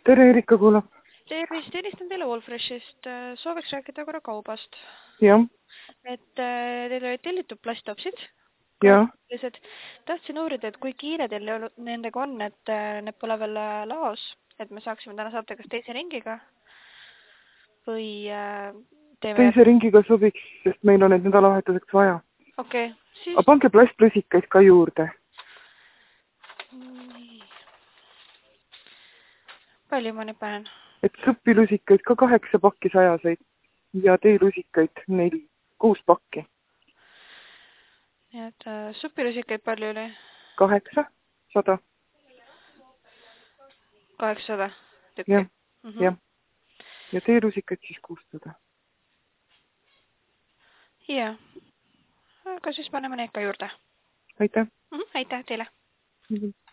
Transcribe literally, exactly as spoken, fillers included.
tere, Erika kuulab. Tervist, helistan teile Allfreshist. Sooviks rääkida korra kaubast. Jah, Et äh, teil olid tellitud plasttopsid. jah. Tahtsin uurida, et kui kiire teil nendega on, et äh, need pole veel äh, laos, et me saaksime täna saata kas teise ringiga või äh, teeme... Teise ringiga sobiks, sest meil on need nädalavahetuseks vaja. Okei, okay, siis... Aga pange plastlusikaid ka juurde. Nii. Palju ma nüüd panen? Et suppilusikaid ka kaheksa pakki sajaseid ja teelusikaid neli, kuus pakki. Nii et äh, suppilusikaid palju oli? Kaheksa, sada. Kaheksasada tükki? Jah, mm -hmm. jah. Ja teelusikaid siis kuussada. Jah. Aga siis paneme need ka juurde. Aitäh. Mm -hmm. Aitäh teile. Mm -hmm.